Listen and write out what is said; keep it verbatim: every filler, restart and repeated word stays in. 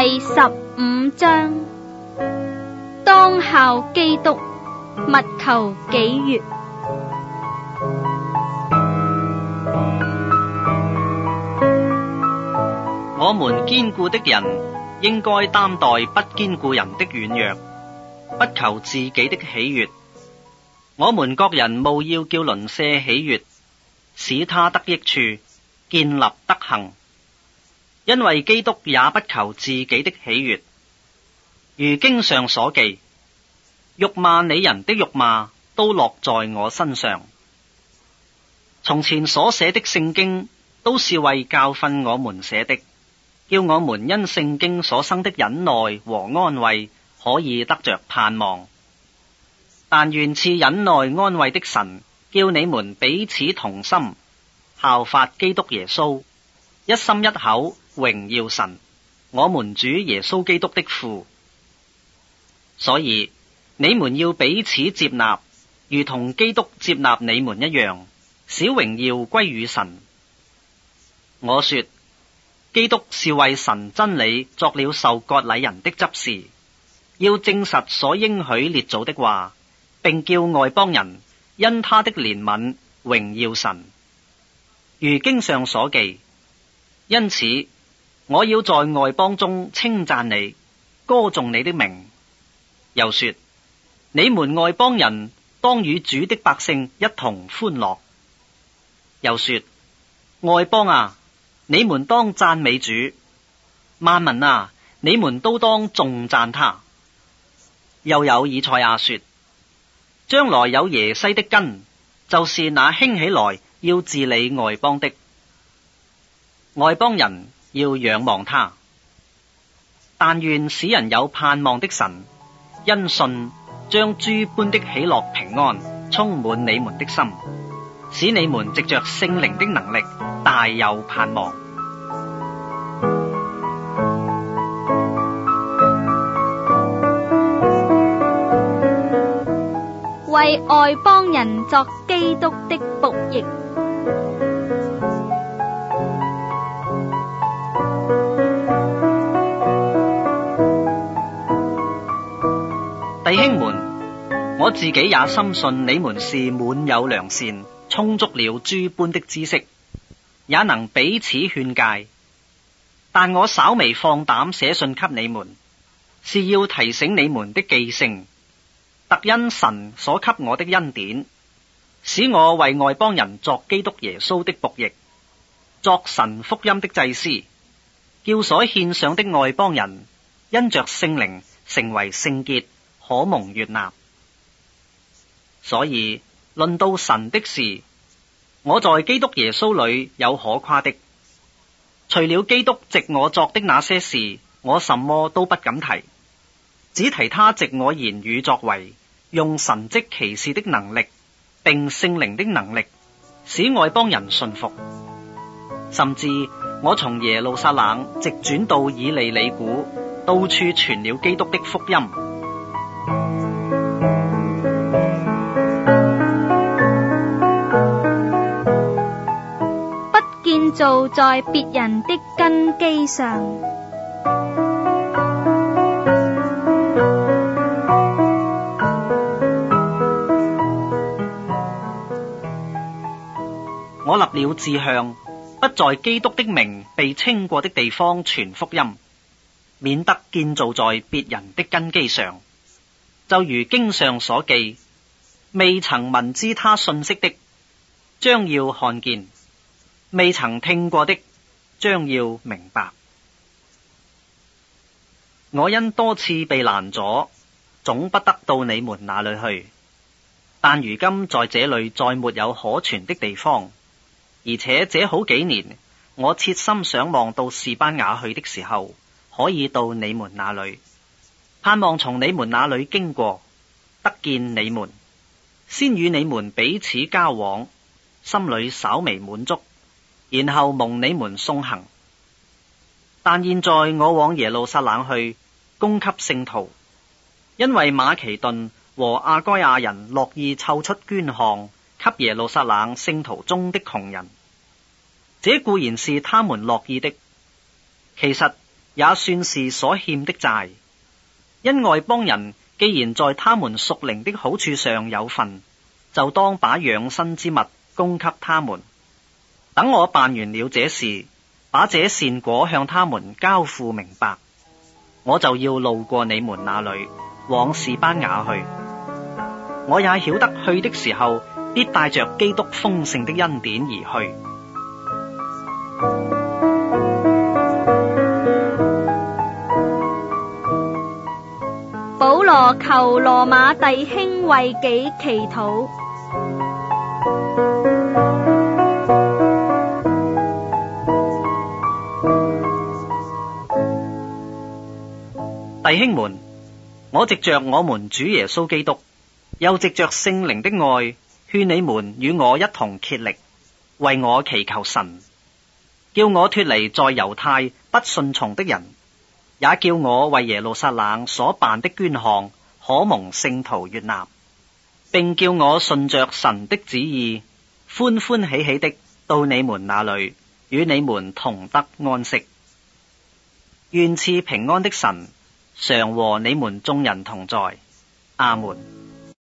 第十五章，當效基督，勿求己悅。 我們堅固的人應該擔待不堅固人的軟弱，不求自己的喜悅。我們各人務要叫鄰舍喜悅，使他得益處，建立德行。因為基督也不求自己的喜悅。如經上所記，辱罵你人的辱罵都落在我身上。從前所寫的聖經都是為教訓我們寫的，叫我們因聖經所生的忍耐和安慰可以得着盼望。但願賜忍耐安慰的神，叫你們彼此同心，效法基督耶穌，一心一口榮耀神，我們主耶穌基督的父。所以你們要彼此接納，如同基督接納你們一樣，使榮耀歸於神。我說，基督是為神真理作了受割禮人的執事，要證實所應許列祖的話，並叫外邦人因他的憐憫榮耀神。如經上所記，因此我要在外邦中稱讚你，歌頌你的名。又說，你們外邦人當與主的百姓一同歡樂。又說，外邦啊，你們當讚美主，萬民啊，你們都當頌讚他。又有以賽亞說，將來有耶西的根，就是那興起來要治理外邦的，外邦人要仰望他。但願使人有盼望的神，因信將諸般的喜樂平安充滿你們的心，使你們藉着聖靈的能力大有盼望。 為外邦人作基督的僕役。 弟兄們，我自己也深信你們是滿有良善，充足了諸般的知識，也能彼此勸誡。但我稍微放膽寫信給你們，是要提醒你們的記性，特因神所給我的恩典，使我為外邦人作基督耶穌的僕役，作神福音的祭司，叫所獻上的外邦人因着聖靈成為聖潔，可蒙悅納。所以論到神的事，我在基督耶穌裏有可誇的，除了基督藉我作的那些事，我什麼都不敢提，只提他藉我言語作為，用神蹟奇事的能力，並聖靈的能力，使外邦人信服。甚至我從耶路撒冷直轉到以利里古，到處傳了基督的福音。 不建造在別人的根基上。 我立了志向，不在基督的名被稱過的地方傳福音，免得建造在別人的根基上。就如經上所記，未曾聞知他信息的，將要看見；未曾聽過的，將要明白。我因多次被攔阻，總不得到你們那裏去，但如今在這裏再沒有可傳的地方。而且這好幾年，我切心想望到士班雅去的時候，可以到你們那裏，盼望從你們那裏經過，得見你們，先與你們彼此交往，心裏稍微滿足，然後蒙你們送行。但現在我往耶路撒冷去，供給聖徒，因為馬其頓和亞該亞人樂意湊出捐項，給耶路撒冷聖徒中的窮人。這固然是他們樂意的，其實也算是所欠的債。因外邦人既然在他們屬靈的好處上有份，就當把養生之物供給他們。等我辦完了這事，把這善果向他們交付明白，我就要路過你們那裏，往士班雅去。我也曉得去的時候，必帶着基督豐盛的恩典而去。 保羅求羅馬弟兄為己祈禱。 弟兄們，我藉着我們主耶穌基督，又藉着聖靈的愛，勸你們與我一同竭力，為我祈求神，叫我脫離在猶太不順從的人，也叫我為耶路撒冷所辦的捐項可蒙聖徒悅納，並叫我順着神的旨意，歡歡喜喜的到你們那裏，與你們同得安息。願賜平安的神常和你們眾人同在。阿門。